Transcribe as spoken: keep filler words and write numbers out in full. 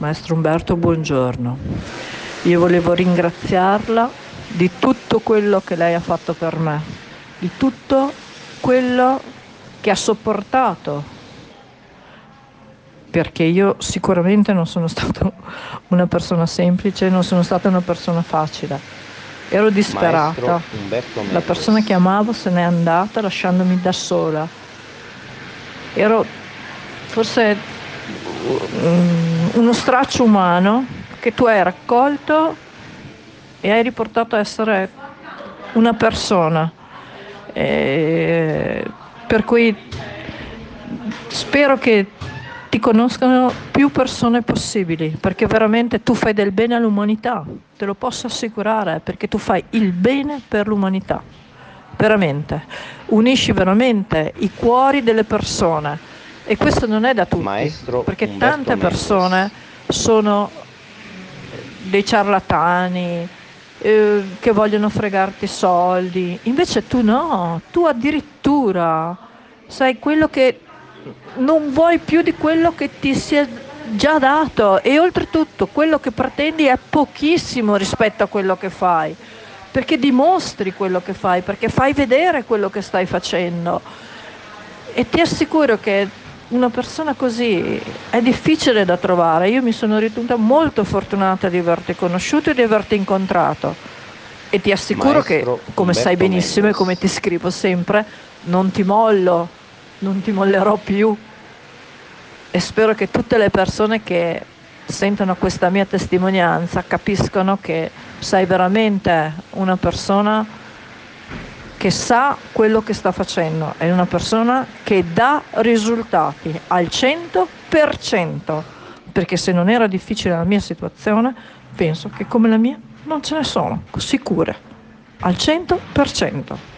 Maestro Umberto, buongiorno. Io volevo ringraziarla di tutto quello che lei ha fatto per me, di tutto quello che ha sopportato, perché io sicuramente non sono stata una persona semplice, non sono stata una persona facile. Ero disperata, la persona che amavo se n'è andata lasciandomi da sola. Ero forse um, uno straccio umano che tu hai raccolto e hai riportato a essere una persona. E per cui spero che ti conoscano più persone possibili, perché veramente tu fai del bene all'umanità, te lo posso assicurare, perché tu fai il bene per l'umanità, veramente, unisci veramente i cuori delle persone e questo non è da tutti, Maestro perché Umberto tante persone Mendes. sono dei ciarlatani, eh, che vogliono fregarti soldi, invece tu no, tu addirittura sai quello che non vuoi più di quello che ti si è già dato e oltretutto quello che pretendi è pochissimo rispetto a quello che fai, perché dimostri quello che fai, perché fai vedere quello che stai facendo e ti assicuro che una persona così è difficile da trovare. Io mi sono ritenuta molto fortunata di averti conosciuto e di averti incontrato e ti assicuro che, Maestro come sai Umberto benissimo e come Mendes. ti scrivo sempre, non ti mollo, non ti mollerò più e spero che tutte le persone che sentono questa mia testimonianza capiscono che sei veramente una persona che sa quello che sta facendo, è una persona che dà risultati al cento per cento, perché se non era difficile la mia situazione, penso che come la mia non ce ne sono, sicure, al cento per cento.